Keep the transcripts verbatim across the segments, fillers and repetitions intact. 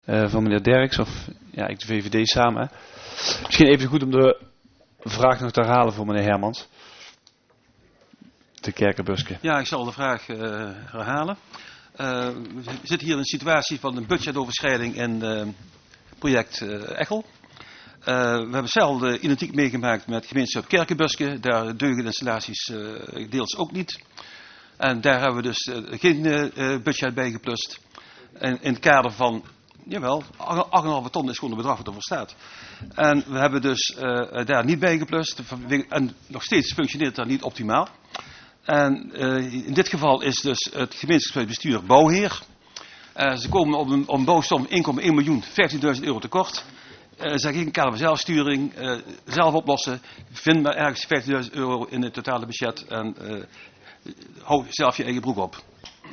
Uh, van meneer Derks, of ja, ik de V V D samen. Misschien even goed om de vraag nog te herhalen voor meneer Hermans. De Kerkenbuske. Ja, ik zal de vraag uh, herhalen. Uh, we zitten hier in een situatie van een budgetoverschrijding in uh, project uh, Echel. Uh, we hebben zelf identiek meegemaakt met gemeenschap Kerkenbuske. Daar deugen de installaties uh, deels ook niet. En daar hebben we dus uh, geen uh, budget bij geplust. En in het kader van, jawel, acht komma vijf ton is gewoon het bedrag wat ervoor staat. En we hebben dus uh, daar niet bij geplust. En nog steeds functioneert dat niet optimaal. En uh, in dit geval is dus het gemeenschappelijk bestuur bouwheer. Uh, ze komen op een, op een bouwsom één komma één miljoen, vijftienduizend euro tekort. Uh, ze hebben geen kader van zelfsturing, uh, zelf oplossen. Vind maar ergens vijftienduizend euro in het totale budget en uh, hou zelf je eigen broek op.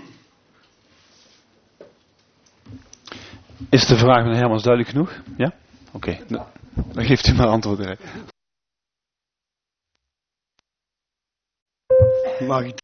Is de vraag van Hermans duidelijk genoeg? Ja? Oké, okay. Dan, dan geeft u maar antwoord erbij. Mag ik,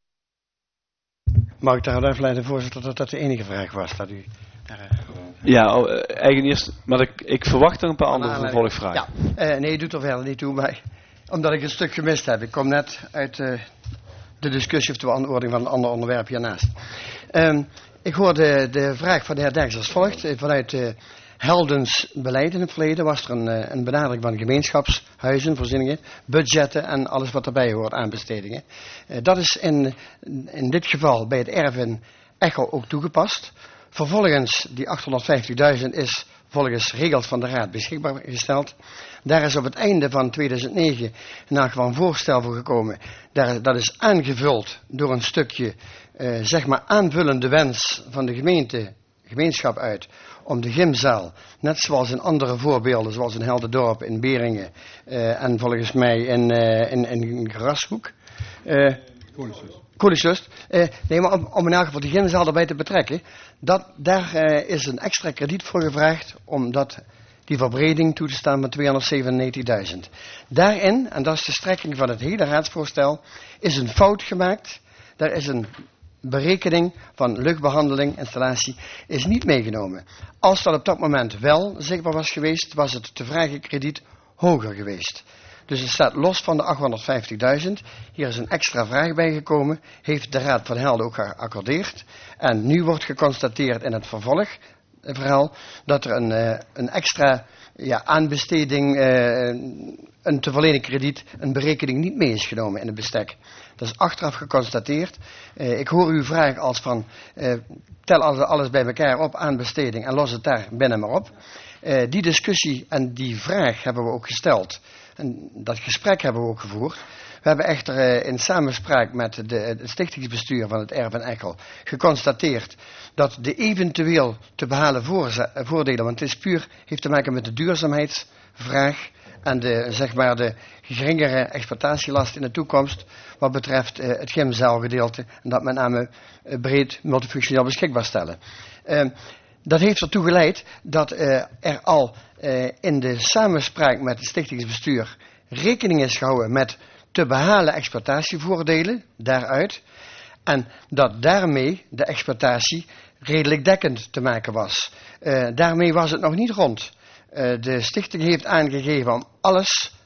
mag ik daaruit afleiden, voorzitter, dat dat de enige vraag was? Dat u daar, uh, ja, oh, uh, eigenlijk eerst, maar ik, ik verwacht er een paar andere vervolgvragen. Ja, uh, nee, doet er verder niet toe, maar omdat ik een stuk gemist heb. Ik kom net uit uh, de discussie of de beantwoording van een ander onderwerp hiernaast. Um, ik hoor de, de vraag van de heer Derks als volgt. Vanuit uh, Heldens beleid in het verleden was er een, uh, een benadering van gemeenschapshuizen, voorzieningen, budgetten en alles wat erbij hoort, aanbestedingen. Uh, dat is in, in dit geval bij het erf in Echel ook toegepast. Vervolgens, die achthonderdvijftigduizend is volgens regels van de Raad beschikbaar gesteld. Daar is op het einde van tweeduizend negen in elk geval een voorstel voor gekomen. Daar, dat is aangevuld door een stukje, uh, zeg maar, aanvullende wens van de gemeente, gemeenschap uit, om de gymzaal, net zoals in andere voorbeelden, zoals in Heldendorp, in Beringen uh, en volgens mij in, uh, in, in Grashoek. Uh, Koningslust. Uh, nee, maar om, om in elk geval de gymzaal erbij te betrekken, dat, daar uh, is een extra krediet voor gevraagd, omdat die verbreding toe te staan met tweehonderdzevenennegentigduizend. Daarin, en dat is de strekking van het hele raadsvoorstel, is een fout gemaakt. Daar is een berekening van luchtbehandeling, installatie, is niet meegenomen. Als dat op dat moment wel zichtbaar was geweest, was het te vragen krediet hoger geweest. Dus het staat los van de achthonderdvijftigduizend. Hier is een extra vraag bijgekomen. Heeft de Raad van Helden ook geaccordeerd. En nu wordt geconstateerd in het vervolgverhaal dat er een, uh, een extra ja, aanbesteding, uh, een te verlenen krediet, een berekening niet mee is genomen in het bestek. Dat is achteraf geconstateerd. Uh, ik hoor uw vraag als van, uh, tel alles bij elkaar op, aanbesteding en los het daar binnen maar op. Uh, die discussie en die vraag hebben we ook gesteld. En dat gesprek hebben we ook gevoerd. We hebben echter uh, in samenspraak met de, het stichtingsbestuur van het erf in Echel geconstateerd dat de eventueel te behalen voorze- voordelen, want het is puur, heeft te maken met de duurzaamheidsvraag en de, zeg maar, de geringere exploitatielast in de toekomst wat betreft uh, het gymzaalgedeelte en dat met name uh, breed multifunctioneel beschikbaar stellen. Uh, Dat heeft ertoe geleid dat uh, er al uh, in de samenspraak met het stichtingsbestuur rekening is gehouden met te behalen exploitatievoordelen daaruit. En dat daarmee de exploitatie redelijk dekkend te maken was. Uh, daarmee was het nog niet rond. Uh, de stichting heeft aangegeven om alles,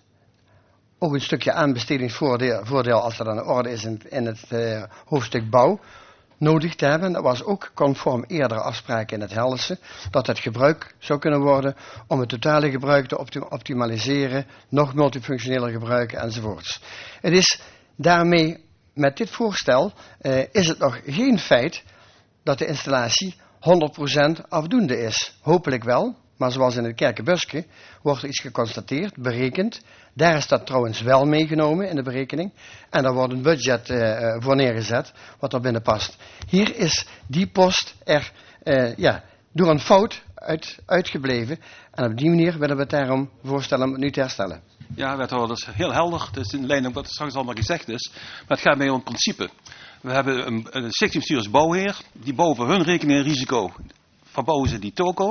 ook een stukje aanbestedingsvoordeel voordeel als dat aan de orde is in, in het uh, hoofdstuk bouw, nodig te hebben. Dat was ook conform eerdere afspraken in het Helderse, dat het gebruik zou kunnen worden om het totale gebruik te optim- optimaliseren, nog multifunctioneler gebruiken enzovoorts. Het is daarmee, met dit voorstel, uh, is het nog geen feit dat de installatie honderd procent afdoende is. Hopelijk wel, maar zoals in het Kerkenbuske wordt er iets geconstateerd, berekend. Daar is dat trouwens wel meegenomen in de berekening. En daar wordt een budget uh, voor neergezet, wat er binnen past. Hier is die post er uh, ja, door een fout uit, uitgebleven. En op die manier willen we het daarom voorstellen om het nu te herstellen. Ja, wethouder, dat is heel helder. Het is in lijn met wat er straks allemaal gezegd is. Maar het gaat mij om het principe. We hebben een, een stichtingsbestuur als bouwheer. Die bouwen voor hun rekening en risico. Verbouwen ze die toko.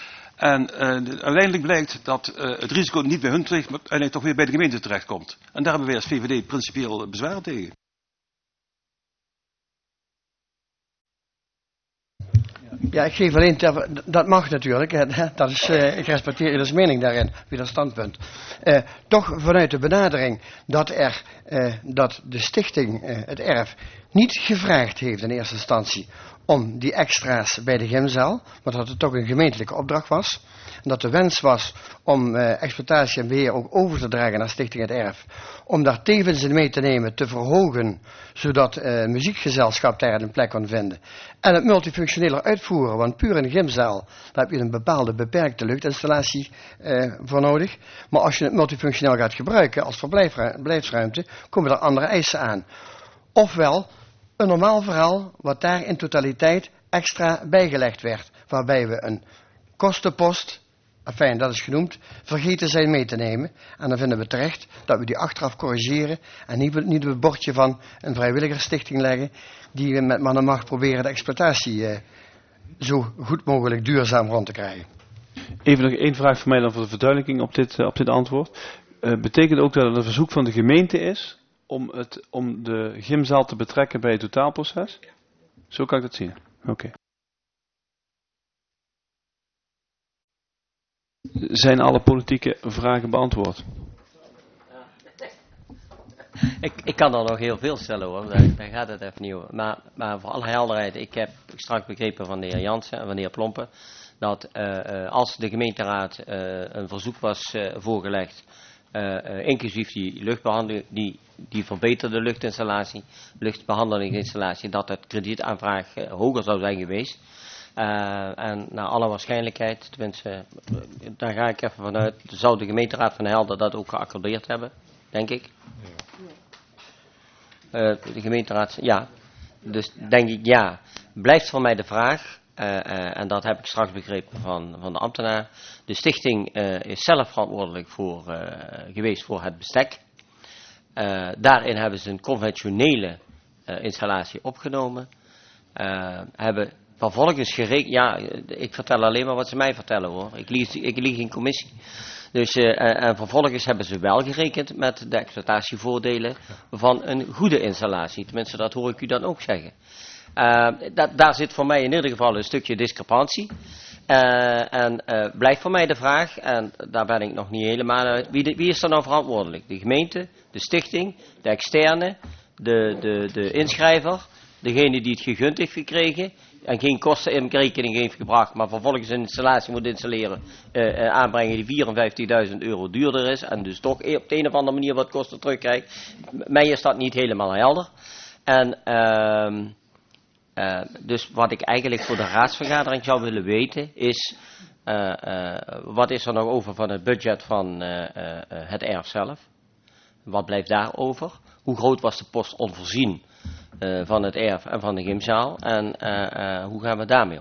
En uh, uiteindelijk blijkt dat uh, het risico niet bij hun terecht, maar uiteindelijk toch weer bij de gemeente terechtkomt. En daar hebben wij als V V D principieel bezwaar tegen. Ja, ik geef alleen ter, dat mag natuurlijk. Hè, dat is, uh, ik respecteer ieders mening daarin, ieder standpunt. Uh, toch vanuit de benadering dat, er, uh, dat de stichting, uh, het erf, niet gevraagd heeft in eerste instantie om die extra's bij de gymzaal, maar dat het toch een gemeentelijke opdracht was. En dat de wens was om uh, exploitatie en beheer ook over te dragen naar Stichting Het Erf. Om daar tevens in mee te nemen, te verhogen, zodat uh, muziekgezelschap daar een plek kon vinden. En het multifunctioneler uitvoeren, want puur in een gymzaal, daar heb je een bepaalde beperkte luchtinstallatie uh, voor nodig. Maar als je het multifunctioneel gaat gebruiken als verblijfsruimte, komen er andere eisen aan. Ofwel, een normaal verhaal wat daar in totaliteit extra bijgelegd werd. Waarbij we een kostenpost, enfin dat is genoemd, vergeten zijn mee te nemen. En dan vinden we terecht dat we die achteraf corrigeren. En niet, niet op het bordje van een vrijwilligersstichting leggen. Die we met man en macht proberen de exploitatie eh, zo goed mogelijk duurzaam rond te krijgen. Even nog één vraag voor mij dan voor de verduidelijking op dit, op dit antwoord. Uh, betekent ook dat het een verzoek van de gemeente is om, het, om de gymzaal te betrekken bij het totaalproces? Zo kan ik dat zien. Oké. Okay. Zijn alle politieke vragen beantwoord? Ik, ik kan er nog heel veel stellen hoor, daar, daar gaat het even niet over. Maar, maar voor alle helderheid, ik heb straks begrepen van de heer Jansen en van de heer Plompen, dat uh, uh, als de gemeenteraad uh, een verzoek was uh, voorgelegd, uh, uh, inclusief die luchtbehandeling, die, die verbeterde luchtinstallatie, luchtbehandelingsinstallatie, dat het kredietaanvraag uh, hoger zou zijn geweest. Uh, en naar alle waarschijnlijkheid, tenminste, uh, daar ga ik even vanuit, zou de gemeenteraad van Helder dat ook geaccordeerd hebben, denk ik. Uh, de gemeenteraad, ja. Dus denk ik, ja. Blijft voor mij de vraag, uh, uh, en dat heb ik straks begrepen van, van de ambtenaar. De stichting uh, is zelf verantwoordelijk voor, uh, geweest voor het bestek. Uh, daarin hebben ze een conventionele uh, installatie opgenomen. Uh, hebben vervolgens gerekend, ja, ik vertel alleen maar wat ze mij vertellen hoor. Ik lieg, ik lieg in commissie. Dus, uh, en vervolgens hebben ze wel gerekend met de exploitatievoordelen van een goede installatie. Tenminste, dat hoor ik u dan ook zeggen. Uh, dat, daar zit voor mij in ieder geval een stukje discrepantie. Uh, en uh, blijft voor mij de vraag, en daar ben ik nog niet helemaal uit, wie, de, wie is er nou verantwoordelijk? De gemeente, de stichting, de externe, de, de, de inschrijver, degene die het gegund heeft gekregen en geen kosten in rekening heeft gebracht, maar vervolgens een installatie moet installeren, uh, uh, aanbrengen die vierenvijftigduizend euro duurder is en dus toch op de een of andere manier wat kosten terugkrijgt. Mij is dat niet helemaal helder. En uh, uh, dus wat ik eigenlijk voor de raadsvergadering zou willen weten is, uh, uh, wat is er nog over van het budget van uh, uh, het erf zelf? Wat blijft daar over? Hoe groot was de post onvoorzien Uh, van het erf en van de gymzaal en uh, uh, hoe gaan we daarmee om?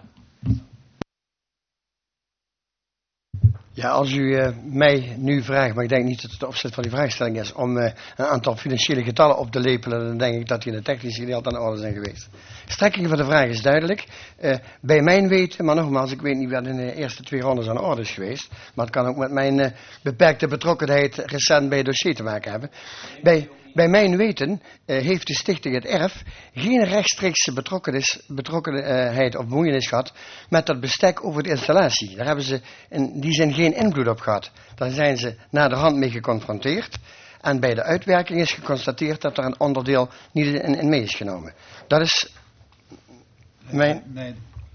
Ja, als u uh, mij nu vraagt, maar ik denk niet dat het de opzet van die vraagstelling is, om uh, een aantal financiële getallen op te lepelen, dan denk ik dat die in het technische gedeelte aan de orde zijn geweest. Strekking van de vraag is duidelijk. Uh, bij mijn weten, maar nogmaals, ik weet niet wat in de eerste twee rondes aan de orde is geweest, maar het kan ook met mijn uh, beperkte betrokkenheid recent bij het dossier te maken hebben. Bij... Bij mijn weten uh, heeft de stichting Het Erf geen rechtstreekse betrokkenheid of bemoeienis gehad met dat bestek over de installatie. Daar hebben ze in die zin geen invloed op gehad. Daar zijn ze naar de hand mee geconfronteerd. En bij de uitwerking is geconstateerd dat er een onderdeel niet in, in mee is genomen. Dat is mijn... Nee.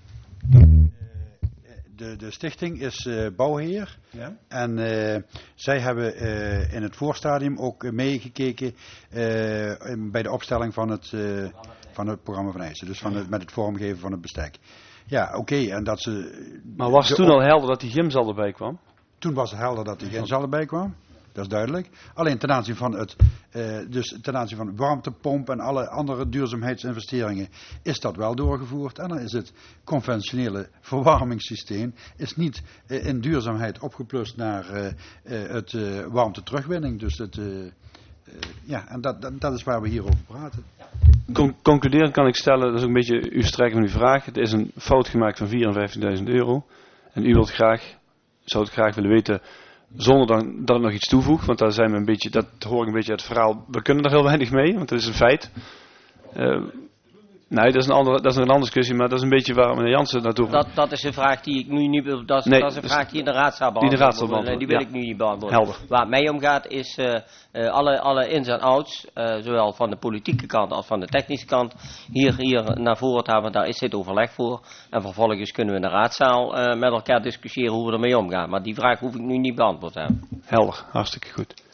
De, de stichting is uh, bouwheer. Ja. En uh, zij hebben uh, in het voorstadium ook uh, meegekeken uh, bij de opstelling van het, uh, van het programma van eisen. Dus van het, met het vormgeven van het bestek. Ja, oké. Okay, en dat ze. Maar was het toen al helder dat die gymzaal erbij kwam? Toen was het helder dat die gymzaal erbij kwam. Dat is duidelijk. Alleen ten aanzien van het, uh, dus ten aanzien van de warmtepomp en alle andere duurzaamheidsinvesteringen is dat wel doorgevoerd. En dan is het conventionele verwarmingssysteem is niet uh, in duurzaamheid opgeplust naar uh, uh, het uh, warmte terugwinning. Dus het, uh, uh, ja, en dat, dat, dat is waar we hier over praten. Con- concluderend kan ik stellen, dat is ook een beetje uw strekking van uw vraag. Het is een fout gemaakt van vierenvijftigduizend euro. En u wilt graag, zou het graag willen weten, zonder dan, dat ik nog iets toevoeg, want daar zijn we een beetje, dat hoor ik een beetje uit het verhaal. We kunnen er heel weinig mee, want dat is een feit. Uh, Nee, dat is, een andere, dat is een andere discussie, maar dat is een beetje waar meneer Jansen naartoe gaat. Dat, dat is een vraag die ik nu niet... Dat is, Nee, dat is een dus vraag die in de raadzaal die in de beantwoord raadzaal wordt. Die wil beantwoord, ik nu niet beantwoorden. Helder. Waar het mij om gaat is uh, uh, alle, alle ins en outs, uh, zowel van de politieke kant als van de technische kant, hier, hier naar voren te hebben. Daar is dit overleg voor. En vervolgens kunnen we in de raadzaal uh, met elkaar discussiëren hoe we ermee omgaan. Maar die vraag hoef ik nu niet beantwoord te hebben. Helder, hartstikke goed.